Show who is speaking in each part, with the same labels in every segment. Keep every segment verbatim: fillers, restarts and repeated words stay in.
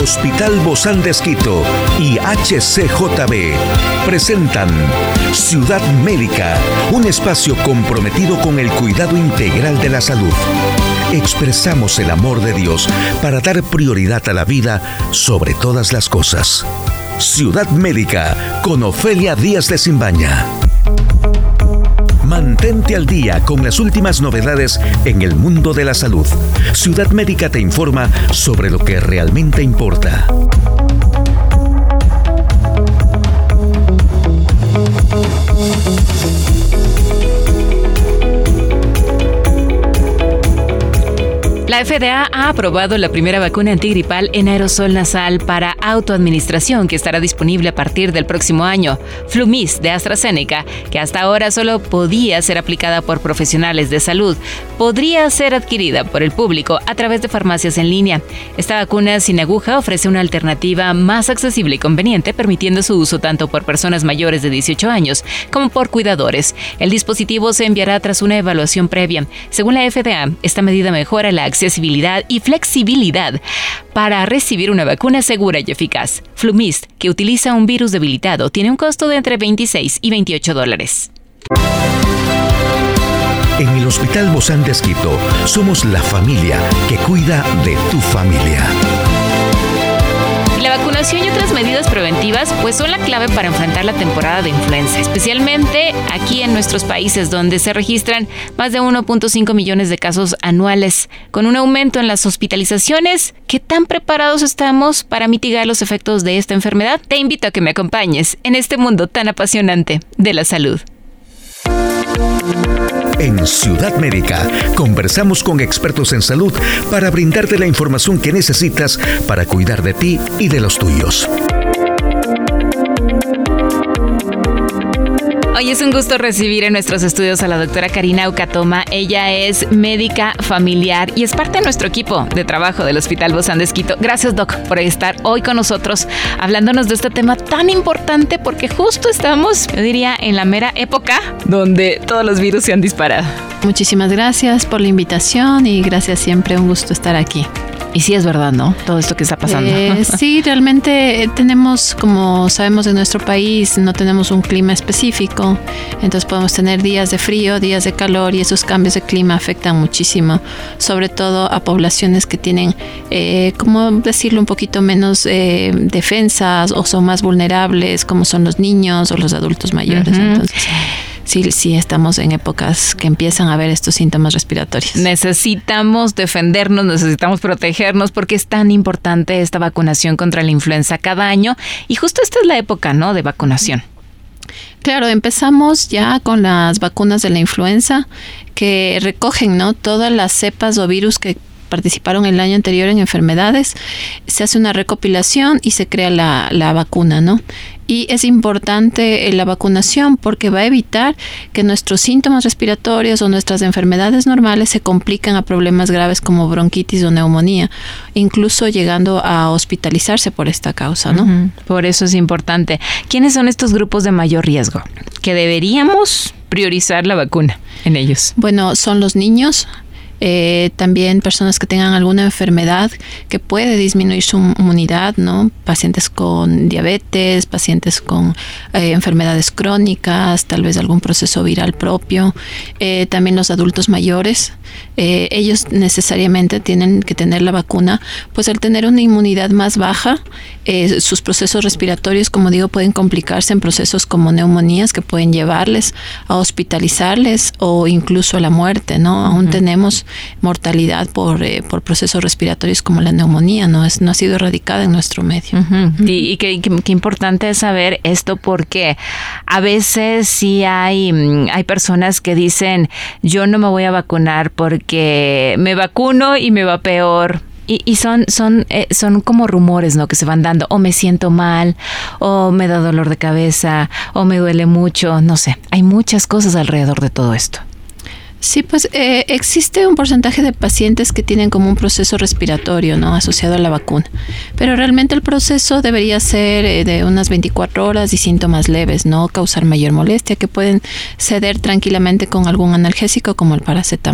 Speaker 1: Hospital Bozán de Esquito y H C J B presentan Ciudad Médica, un espacio comprometido con el cuidado integral de la salud. Expresamos el amor de Dios para dar prioridad a la vida sobre todas las cosas. Ciudad Médica con Ofelia Díaz de Simbaña. Mantente al día con las últimas novedades en el mundo de la salud. Ciudad Médica te informa sobre lo que realmente importa.
Speaker 2: La F D A ha aprobado la primera vacuna antigripal en aerosol nasal para autoadministración que estará disponible a partir del próximo año. FluMist de AstraZeneca, que hasta ahora solo podía ser aplicada por profesionales de salud, podría ser adquirida por el público a través de farmacias en línea. Esta vacuna sin aguja ofrece una alternativa más accesible y conveniente, permitiendo su uso tanto por personas mayores de dieciocho años como por cuidadores. El dispositivo se enviará tras una evaluación previa. Según la F D A, esta medida mejora la accesibilidad y flexibilidad para recibir una vacuna segura y eficaz. FluMist, que utiliza un virus debilitado, tiene un costo de entre veintiséis y veintiocho dólares.
Speaker 1: En el Hospital Bozán de Esquito somos la familia que cuida de tu familia.
Speaker 2: La vacunación y otras medidas preventivas pues son la clave para enfrentar la temporada de influenza, especialmente aquí en nuestros países donde se registran más de uno punto cinco millones de casos anuales. Con un aumento en las hospitalizaciones, ¿qué tan preparados estamos para mitigar los efectos de esta enfermedad? Te invito a que me acompañes en este mundo tan apasionante de la salud.
Speaker 1: En Ciudad Médica conversamos con expertos en salud para brindarte la información que necesitas para cuidar de ti y de los tuyos.
Speaker 2: Hoy es un gusto recibir en nuestros estudios a la doctora Karina Eucatoma. Ella es médica familiar y es parte de nuestro equipo de trabajo del Hospital Bozán de Esquito. Gracias, Doc, por estar hoy con nosotros hablándonos de este tema tan importante porque justo estamos, yo diría, en la mera época donde todos los virus se han disparado.
Speaker 3: Muchísimas gracias por la invitación y gracias, siempre un gusto estar aquí.
Speaker 2: Y sí es verdad, ¿no? Todo esto que está pasando.
Speaker 3: Eh, sí, realmente tenemos, como sabemos en nuestro país, no tenemos un clima específico, entonces podemos tener días de frío, días de calor y esos cambios de clima afectan muchísimo, sobre todo a poblaciones que tienen, eh, como decirlo, un poquito menos eh, defensas o son más vulnerables, como son los niños o los adultos mayores. Uh-huh. Entonces, sí, sí estamos en épocas que empiezan a haber estos síntomas respiratorios.
Speaker 2: Necesitamos defendernos, necesitamos protegernos porque es tan importante esta vacunación contra la influenza cada año y justo esta es la época, ¿no?, de vacunación.
Speaker 3: Claro, empezamos ya con las vacunas de la influenza que recogen, ¿no?, todas las cepas o virus que participaron el año anterior en enfermedades, se hace una recopilación y se crea la, la vacuna, ¿no? Y es importante la vacunación porque va a evitar que nuestros síntomas respiratorios o nuestras enfermedades normales se compliquen a problemas graves como bronquitis o neumonía, incluso llegando a hospitalizarse por esta causa, ¿no?
Speaker 2: Uh-huh. Por eso es importante. ¿Quiénes son estos grupos de mayor riesgo que deberíamos priorizar la vacuna en ellos?
Speaker 3: Bueno, son los niños. Eh, también personas que tengan alguna enfermedad que puede disminuir su inmunidad, ¿no? Pacientes con diabetes, pacientes con eh, enfermedades crónicas, tal vez algún proceso viral propio. Eh, también los adultos mayores, eh, ellos necesariamente tienen que tener la vacuna, pues al tener una inmunidad más baja, eh, sus procesos respiratorios, como digo, pueden complicarse en procesos como neumonías que pueden llevarles a hospitalizarles o incluso a la muerte, ¿no? Aún uh-huh. tenemos mortalidad por, eh, por procesos respiratorios como la neumonía, no es no ha sido erradicada en nuestro medio.
Speaker 2: Uh-huh. Uh-huh. Y, y qué, qué importante es saber esto porque a veces sí hay, hay personas que dicen yo no me voy a vacunar porque me vacuno y me va peor. Y, y son son eh, son como rumores, ¿no?, que se van dando, o me siento mal, o me da dolor de cabeza, o me duele mucho, no sé. Hay muchas cosas alrededor de todo esto.
Speaker 3: Sí, pues eh, existe un porcentaje de pacientes que tienen como un proceso respiratorio, ¿no?, asociado a la vacuna, pero realmente el proceso debería ser eh, de unas veinticuatro horas y síntomas leves, no causar mayor molestia, que pueden ceder tranquilamente con algún analgésico como el paracetamol.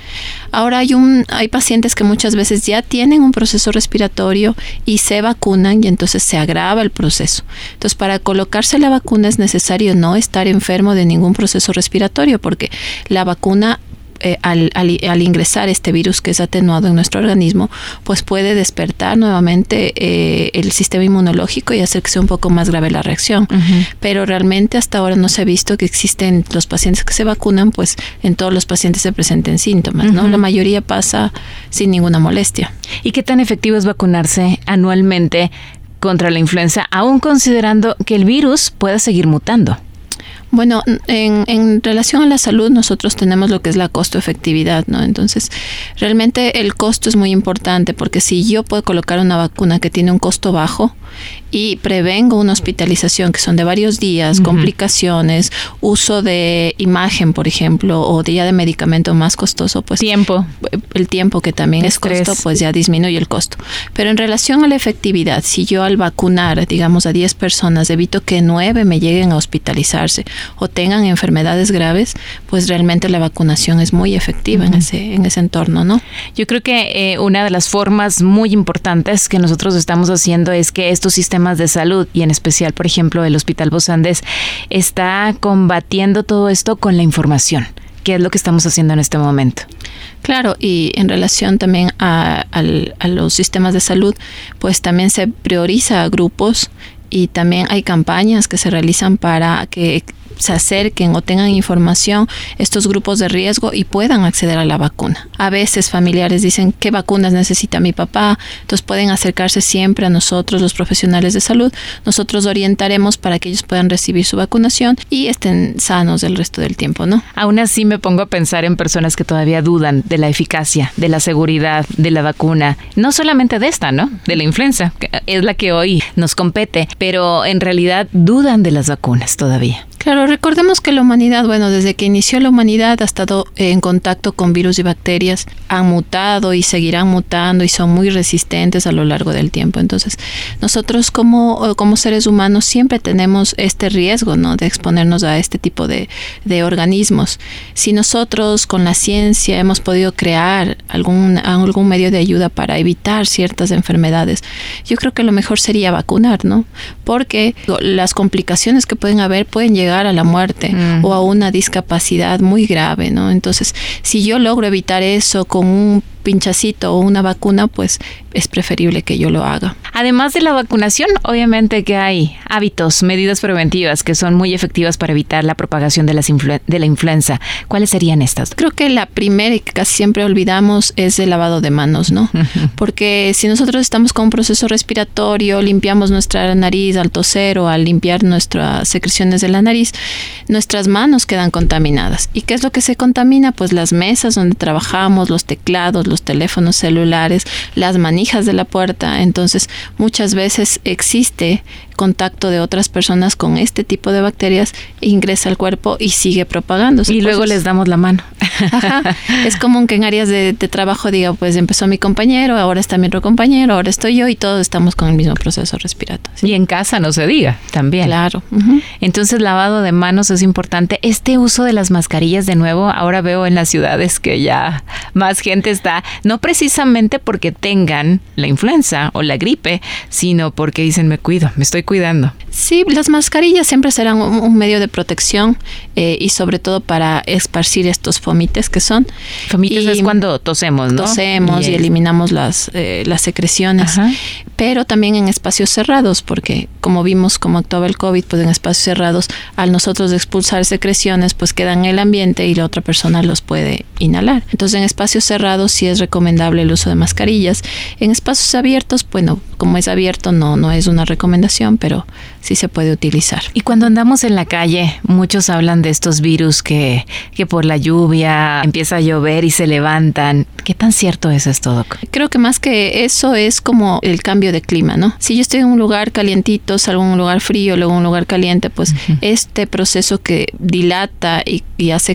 Speaker 3: Ahora hay un hay pacientes que muchas veces ya tienen un proceso respiratorio y se vacunan y entonces se agrava el proceso. Entonces, para colocarse la vacuna es necesario no estar enfermo de ningún proceso respiratorio, porque la vacuna Eh, al, al, al ingresar este virus que es atenuado en nuestro organismo, pues puede despertar nuevamente eh, el sistema inmunológico y hacer que sea un poco más grave la reacción. Uh-huh. Pero realmente hasta ahora no se ha visto que existen los pacientes que se vacunan, pues en todos los pacientes se presenten síntomas, uh-huh. ¿no? La mayoría pasa sin ninguna molestia.
Speaker 2: ¿Y qué tan efectivo es vacunarse anualmente contra la influenza, aún considerando que el virus pueda seguir mutando?
Speaker 3: Bueno, en, en relación a la salud nosotros tenemos lo que es la costo-efectividad, ¿no? Entonces, realmente el costo es muy importante, porque si yo puedo colocar una vacuna que tiene un costo bajo y prevengo una hospitalización que son de varios días, uh-huh. complicaciones, uso de imagen, por ejemplo, o de ya de medicamento más costoso, pues
Speaker 2: tiempo,
Speaker 3: el tiempo que también Estrés. es costo, pues ya disminuye el costo. Pero en relación a la efectividad, si yo al vacunar, digamos, a diez personas, evito que nueve me lleguen a hospitalizarse o tengan enfermedades graves, pues realmente la vacunación es muy efectiva uh-huh. en ese en ese entorno, ¿no?
Speaker 2: Yo creo que eh, una de las formas muy importantes que nosotros estamos haciendo es que estos sistemas de salud, y en especial, por ejemplo, el Hospital Vos Andes, está combatiendo todo esto con la información, que es lo que estamos haciendo en este momento.
Speaker 3: Claro, y en relación también a, a, a los sistemas de salud, pues también se prioriza a grupos y también hay campañas que se realizan para que se acerquen o tengan información estos grupos de riesgo y puedan acceder a la vacuna. A veces familiares dicen, ¿qué vacunas necesita mi papá? Entonces pueden acercarse siempre a nosotros, los profesionales de salud. Nosotros orientaremos para que ellos puedan recibir su vacunación y estén sanos el resto del tiempo, ¿no?
Speaker 2: Aún así me pongo a pensar en personas que todavía dudan de la eficacia, de la seguridad de la vacuna. No solamente de esta, ¿no? De la influenza, que es la que hoy nos compete, pero en realidad dudan de las vacunas todavía.
Speaker 3: Claro, recordemos que la humanidad, bueno, desde que inició la humanidad ha estado en contacto con virus y bacterias, han mutado y seguirán mutando y son muy resistentes a lo largo del tiempo. Entonces, nosotros como, como seres humanos siempre tenemos este riesgo, ¿no?, de exponernos a este tipo de, de organismos. Si nosotros con la ciencia hemos podido crear algún, algún medio de ayuda para evitar ciertas enfermedades, yo creo que lo mejor sería vacunar, ¿no? Porque las complicaciones que pueden haber pueden llegar a la muerte uh-huh. o a una discapacidad muy grave, ¿no? Entonces, si yo logro evitar eso con un pinchacito o una vacuna, pues es preferible que yo lo haga.
Speaker 2: Además de la vacunación, obviamente que hay hábitos, medidas preventivas que son muy efectivas para evitar la propagación de, las influ- de la influenza. ¿Cuáles serían estas?
Speaker 3: Creo que la primera y que casi siempre olvidamos es el lavado de manos, ¿no? Uh-huh. Porque si nosotros estamos con un proceso respiratorio, limpiamos nuestra nariz al toser o al limpiar nuestras secreciones de la nariz, nuestras manos quedan contaminadas. ¿Y qué es lo que se contamina? Pues las mesas donde trabajamos, los teclados, los teléfonos celulares, las manijas de la puerta. Entonces, muchas veces existe contacto de otras personas con este tipo de bacterias, ingresa al cuerpo y sigue propagándose.
Speaker 2: Y luego les damos la mano.
Speaker 3: Ajá. Es común que en áreas de, de trabajo diga, pues empezó mi compañero, ahora está mi otro compañero, ahora estoy yo y todos estamos con el mismo proceso respiratorio.
Speaker 2: ¿Sí? Y en casa no se diga también.
Speaker 3: Claro. Uh-huh.
Speaker 2: Entonces, lavado de manos es importante. Este uso de las mascarillas, de nuevo, ahora veo en las ciudades que ya más gente está, no precisamente porque tengan la influenza o la gripe, sino porque dicen, me cuido, me estoy cuidando.
Speaker 3: Sí, las mascarillas siempre serán un, un medio de protección eh, y sobre todo para esparcir estos fomites que son.
Speaker 2: Fomites y es cuando tosemos, ¿no?
Speaker 3: Tosemos y, y eliminamos las, eh, las secreciones. Ajá. Pero también en espacios cerrados, porque como vimos cómo actuaba el COVID, pues en espacios cerrados, al nosotros expulsar secreciones, pues quedan en el ambiente y la otra persona los puede inhalar. Entonces, en espacios cerrados sí es recomendable el uso de mascarillas. En espacios abiertos, bueno, como es abierto, no, no es una recomendación, pero sí se puede utilizar.
Speaker 2: Y cuando andamos en la calle, muchos hablan de estos virus que, que por la lluvia empieza a llover y se levantan. ¿Qué tan cierto es esto, Doc?
Speaker 3: Creo que más que eso es como el cambio de clima, ¿no? Si yo estoy en un lugar calientito, salgo en un lugar frío, luego en un lugar caliente, pues uh-huh. este proceso que dilata y, y hace que se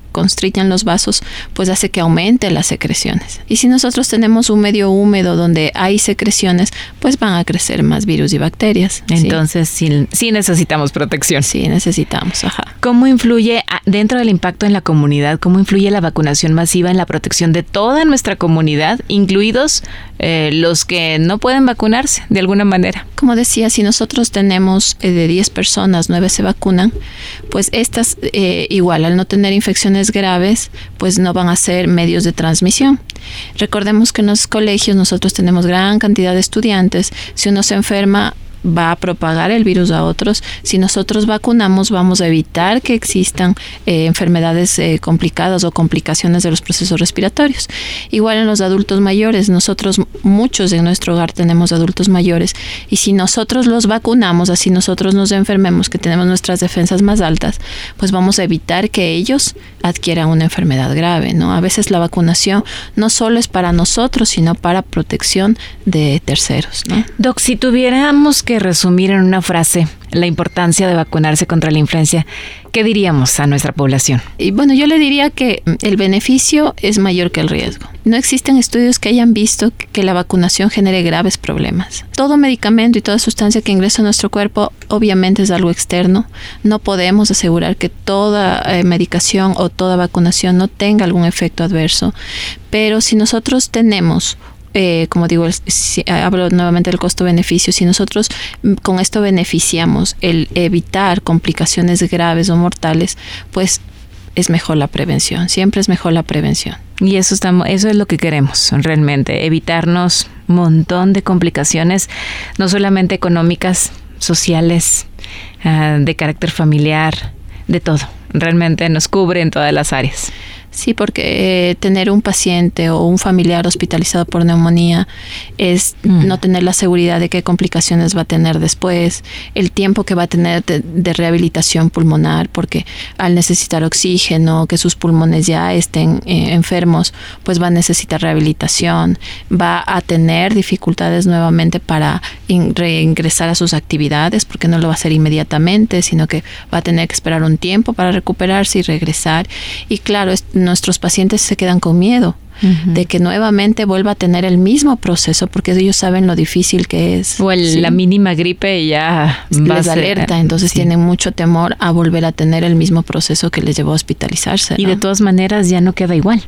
Speaker 3: constriñan los vasos, pues hace que aumente las secreciones. Y si nosotros tenemos un medio húmedo donde hay secreciones, pues van a crecer más virus y bacterias.
Speaker 2: Entonces sí, sí, sí necesitamos protección.
Speaker 3: Sí, necesitamos, ajá.
Speaker 2: ¿Cómo influye, dentro del impacto en la comunidad, cómo influye la vacunación masiva en la protección de toda nuestra comunidad, incluidos eh, los que no pueden vacunarse de alguna manera?
Speaker 3: Como decía, si nosotros tenemos eh, de diez personas, nueve se vacunan, pues estas eh, igual al no tener infecciones graves, pues no van a ser medios de transmisión. Recordemos que en los colegios nosotros tenemos gran cantidad de estudiantes. Si uno se enferma, va a propagar el virus a otros. Si nosotros vacunamos, vamos a evitar que existan eh, enfermedades eh, complicadas o complicaciones de los procesos respiratorios. Igual en los adultos mayores, nosotros muchos en nuestro hogar tenemos adultos mayores, y si nosotros los vacunamos, así nosotros nos enfermemos, que tenemos nuestras defensas más altas, pues vamos a evitar que ellos adquieran una enfermedad grave, ¿no? A veces la vacunación no solo es para nosotros, sino para protección de terceros, ¿no?
Speaker 2: Doc, si tuviéramos que resumir en una frase la importancia de vacunarse contra la influenza, ¿qué diríamos a nuestra población?
Speaker 3: Y bueno, yo le diría que el beneficio es mayor que el riesgo. No existen estudios que hayan visto que la vacunación genere graves problemas. Todo medicamento y toda sustancia que ingresa a nuestro cuerpo obviamente es algo externo. No podemos asegurar que toda eh, medicación o toda vacunación no tenga algún efecto adverso, pero si nosotros tenemos Eh, como digo, si, hablo nuevamente del costo-beneficio. Si nosotros con esto beneficiamos el evitar complicaciones graves o mortales, pues es mejor la prevención. Siempre es mejor la prevención.
Speaker 2: Y eso estamos, eso es lo que queremos realmente, evitarnos un montón de complicaciones, no solamente económicas, sociales, uh, de carácter familiar, de todo. Realmente nos cubre en todas las áreas.
Speaker 3: Sí, porque eh, tener un paciente o un familiar hospitalizado por neumonía es mm. no tener la seguridad de qué complicaciones va a tener después, el tiempo que va a tener de, de rehabilitación pulmonar, porque al necesitar oxígeno, que sus pulmones ya estén eh, enfermos, pues va a necesitar rehabilitación, va a tener dificultades nuevamente para in, reingresar a sus actividades, porque no lo va a hacer inmediatamente, sino que va a tener que esperar un tiempo para recuperarse y regresar. Y claro, es, nuestros pacientes se quedan con miedo uh-huh. de que nuevamente vuelva a tener el mismo proceso, porque ellos saben lo difícil que es.
Speaker 2: O el, ¿sí? la mínima gripe ya
Speaker 3: va les a ser, alerta, entonces sí. tienen mucho temor a volver a tener el mismo proceso que les llevó a hospitalizarse, ¿no?
Speaker 2: Y de todas maneras ya no queda igual.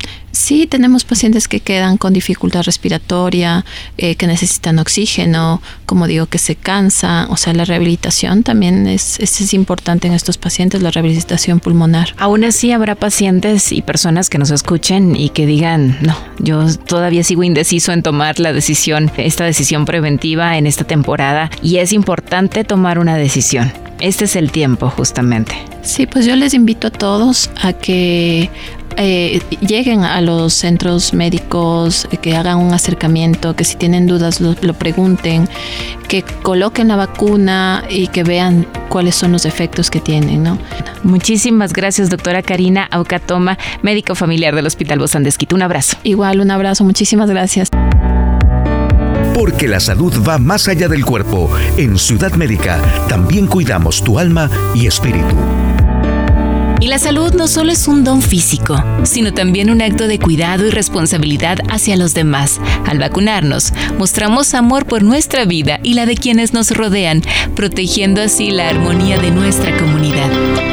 Speaker 3: Sí, tenemos pacientes que quedan con dificultad respiratoria, eh, que necesitan oxígeno, como digo, que se cansan. O sea, la rehabilitación también es, es, es importante en estos pacientes, la rehabilitación pulmonar.
Speaker 2: Aún así, habrá pacientes y personas que nos escuchen y que digan, no, yo todavía sigo indeciso en tomar la decisión, esta decisión preventiva en esta temporada, y es importante tomar una decisión. Este es el tiempo, justamente.
Speaker 3: Sí, pues yo les invito a todos a que Eh, lleguen a los centros médicos, eh, que hagan un acercamiento, que si tienen dudas lo, lo pregunten, que coloquen la vacuna y que vean cuáles son los efectos que tienen, ¿no?
Speaker 2: Muchísimas gracias, doctora Karina Aucatoma, médico familiar del Hospital Bozán de Esquito. Un abrazo.
Speaker 3: Igual, un abrazo. Muchísimas gracias.
Speaker 1: Porque la salud va más allá del cuerpo. En Ciudad Médica también cuidamos tu alma y espíritu.
Speaker 2: Y la salud no solo es un don físico, sino también un acto de cuidado y responsabilidad hacia los demás. Al vacunarnos, mostramos amor por nuestra vida y la de quienes nos rodean, protegiendo así la armonía de nuestra comunidad.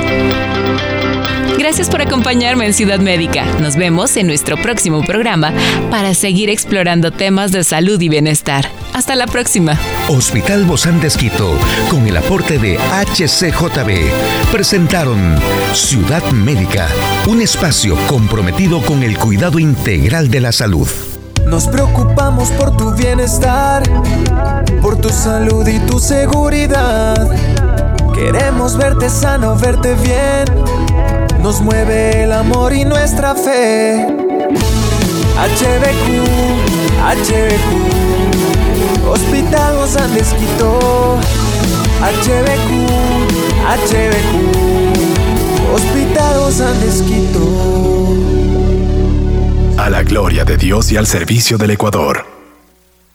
Speaker 2: Gracias por acompañarme en Ciudad Médica. Nos vemos en nuestro próximo programa para seguir explorando temas de salud y bienestar. Hasta la próxima.
Speaker 1: Hospital Bozán de Esquito, con el aporte de H C J B, presentaron Ciudad Médica, un espacio comprometido con el cuidado integral de la salud.
Speaker 4: Nos preocupamos por tu bienestar, por tu salud y tu seguridad. Queremos verte sano, verte bien. Nos mueve el amor y nuestra fe. H B Q, H B Q, Hospital Bozán de Esquito. H B Q, H B Q, Hospital Bozán de Esquito.
Speaker 5: A la gloria de Dios y al servicio del Ecuador.